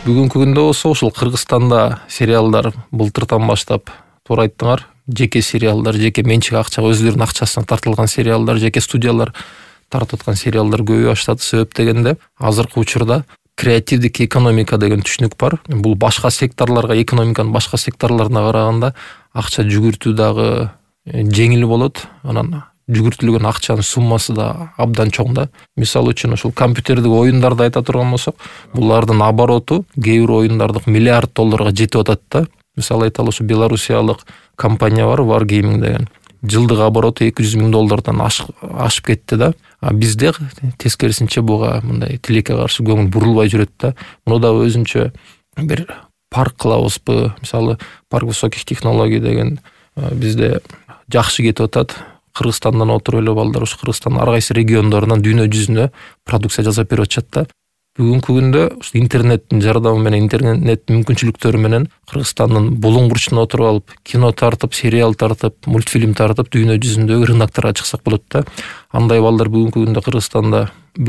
Бүгүнкү күндө болсо ушул Кыргызстанда сериалдар былтыртан баштап, туура айттыңар, жеке сериалдар, жеке менчик акчага өздөрүнүн акчасына тартылган сериалдар, жеке студиялар тартып аткан сериалдар көбөйө баштады. Себеп дегенде, азыркы учурда креативдик экономика деген түшүнүк бар. Бул башка секторлорго, экономиканын башка секторлоруна караганда акча жүгүртүү дагы жеңил болот. Анан жүгүртүлгөн акчанын суммасы да абдан чоң да. Мисалы үчүн ушул компьютердик оюндарды айта турган болсок, булардын обороту кээ бир оюндардык миллиард долларга жетип атат да. Мисалы айталы, ушу белорусиялык компания бар, Wargaming деген. Жылдык обороту 200 миң доллардан ашып кетти да. А бизде тескерисинче буга мындай тилекке каршы көңүл бурулбай жүрөт да. Муну да өзүнчө бир парк кылабызбы? Мисалы, парк высоких технологий деген бизде жакшы кетип атат. Кыргызстандан отуруп эле балдар ушу Кыргызстандын ар кайсы региондорунан дүйнө жүзүнө продукция жасап берип атышат да. Бүгүнкү күндө интернеттин жардамы менен, интернеттин мүмкүнчүлүктөрү менен Кыргызстандын булуң бурчуна отуруп алып, кино тартып, сериал тартып, мультфильм тартып, дүйнө жүзүндөгү рыноктарга чыксак болот да. Андай балдар бүгүнкү күндө Кыргызстанда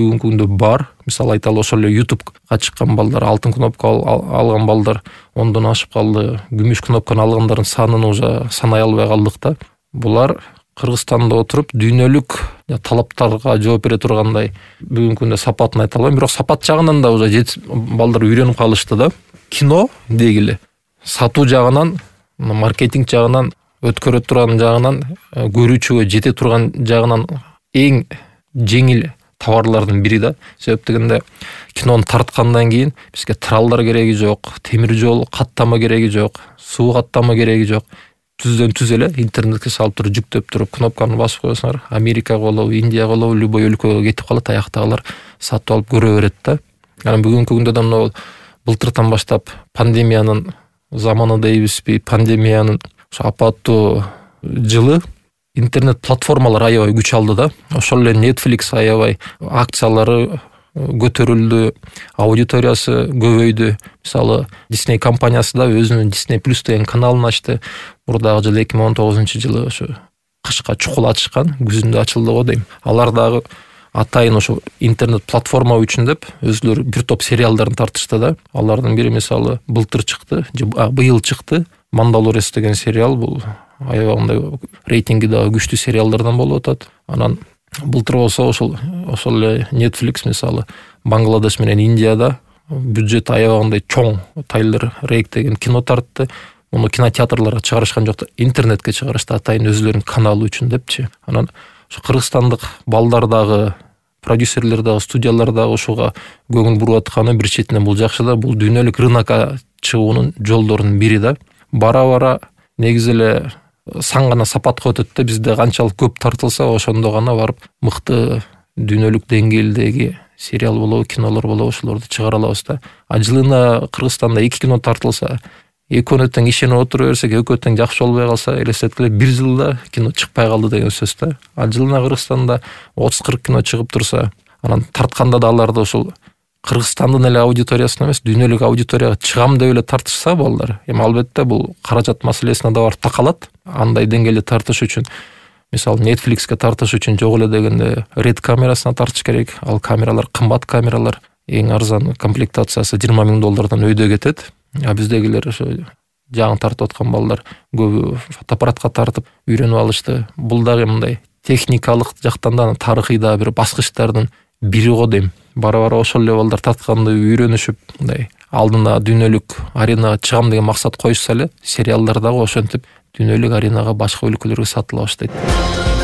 бар. Мисалы айталы, ошол эле YouTubeга чыккан балдар, алтын кнопка алган балдар 10дон ашып калды. Күмүш кнопканы алгандардын санын уже санай албай калдык да. Булар Кыргызстанда отуруп дүйнөлүк талаптарга жооп бере тургандай бүгүнкү күндө сапатын айта албайм, бирок сапат жагынан да уже балдар үйрөнүп калышты да. Кино дегиле сатуу жагынан, маркетинг жагынан, өткөрө турган жагынан, көрүүчүгө жете турган жагынан эң жеңил товарлардын бири да. Себеп дегенде, кинону тарткандан кийин бизге тралдар кереги жок, темир жол каттама кереги жок, суу каттама кереги жок. Түздөн түз эле интернетке салып туруп, жүктөп туруп, кнопканы басып коесуңар, Америкага болобу, Индияга болобу, любой өлкөгө кетип калат, аяктагылар сатып алып көрө берет да. Анан бүгүнкү күндө да мына былтыртан баштап пандемиянын заманы дейбизби, пандемиянын апаттуу жылы интернет платформалар аябай күч алды да. Ошол эле Netflix аябай акциялары көтөрүлдү, аудиториясы көбөйдү. Мисалы, Disney компаниясы да өзүнүн Disney Plus деген каналын ачты. Мурдагы жылы 2019-жылы ошо кышка чукул ачышкан, күзүндө ачылды го дейм. Алар дагы атайын ошо интернет платформа үчүн деп өзүлөрү бир топ сериалдарын тартышты да. Алардын бири мисалы былтыр чыкты, быйыл чыкты. Мандалорец деген сериал, бул аябагындай рейтинги дагы күчтүү сериалдардан болуп атат. Анан былтыр болсо ошол эле Netflix мисалы Бангладеш менен Индияда бюджет аябагындай чоң Тайлер Рейк деген кино тартты. Муну кинотеатрларга чыгарышкан жок, интернетке чыгарышты, атайын өзүлөрүнүн каналы үчүн депчи. Анан ошо кыргызстандык балдар дагы, продюсерлер дагы, студиялар дагы ошого көңүл буруп атканы бир четинен бул жакшы да. Бул дүйнөлүк рынокко чыгуунун жолдорунун бири да. Бара-бара негизи эле сан гана сапатка өтөт да. Бизде канчалык көп тартылса, ошондо гана барып мыкты дүйнөлүк деңгээлдеги сериал болобу, кинолор болобу, ошолорду чыгара алабыз да. А жылына Кыргызстанда 2 кино тартылса, экөөнө тең ишенип отура берсек, экөө тең жакшы болбой калса, элестеткиле 1 жылда кино чыкпай калды деген сөз да. А жылына Кыргызстанда 30-40 кино чыгып турса, анан тартканда да аларды ошол Кыргызстандын эле аудиториясына эмес, дүйнөлүк аудиторияга чыгам деп эле тартышса балдар, эми албетте бул каражат маселесине да барып такалат. Андай деңгээлде тартыш үчүн, мисалы Netflixке тартыш үчүн жок эле дегенде Red камерасына тартыш керек. Ал камералар кымбат камералар, эң арзан комплектациясы 20 миң доллардан өйдө кетет. А биздегилер ошо жаңы тартып аткан балдар көбү фотоаппаратка тартып үйрөнүп алышты. Бул дагы мындай техникалык жактан да, тарыхый да бир баскычтардын бири го дейм. Бара-бара ошол эле балдар тартканды үйрөнүшүп, мындай алдына дүйнөлүк аренага чыгам деген максат коюшса эле, сериалдар дагы ошентип дүйнөлүк аренага башка өлкөлөргө сатыла баштайт.